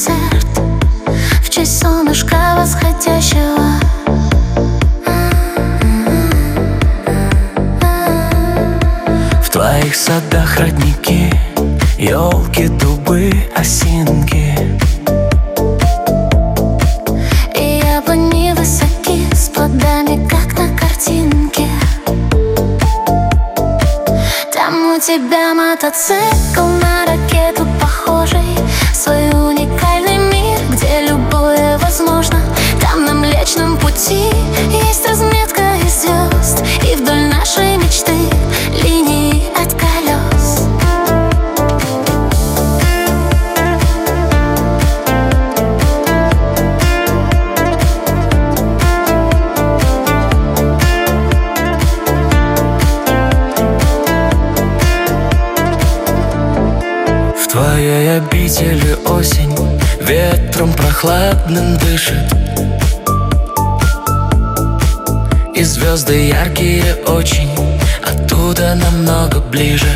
концерт в честь солнышка восходящего. В твоих садах родники, елки, дубы, осинки. И яблони высоки с плодами, как на картинке. Там у тебя мотоцикл на ракету похожий, свой уникальный мир, где любое возможно. Там на Млечном Пути есть разметка из звезд, и вдоль нашей мечты линии от колес. В твоей обители осень ветром прохладным дышит, и звезды яркие очень, оттуда намного ближе.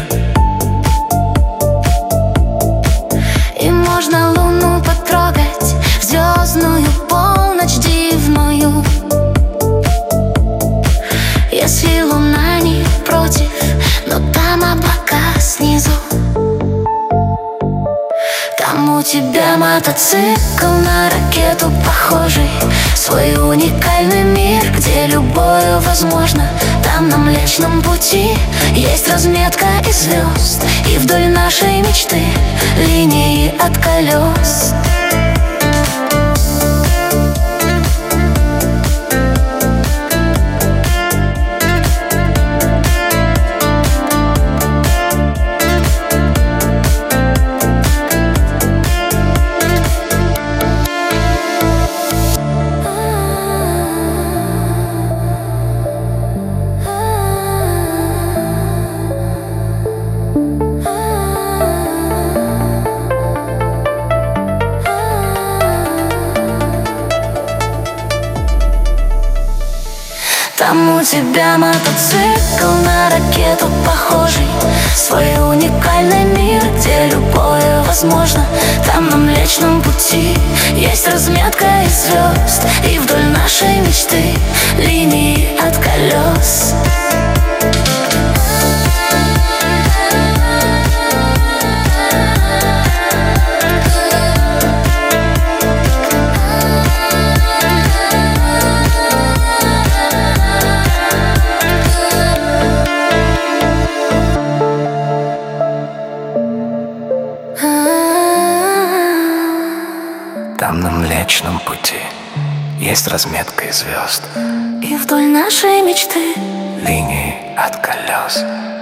И можно луну потрогать в звездную полночь дивную, если луна не против, но там облака снизу. Там у тебя мотоцикл на ракету похожий, свой уникальный мир, где любое возможно. Там на Млечном Пути есть разметка из звезд, и вдоль нашей мечты линии от колес. Там у тебя мотоцикл на ракету похожий, свой уникальный мир, где любое возможно. Там на Млечном Пути есть разметка из звезд, и вдоль нашей мечты линии от колес. Там на Млечном Пути есть разметка из звезд, И вдоль нашей мечты линии от колес.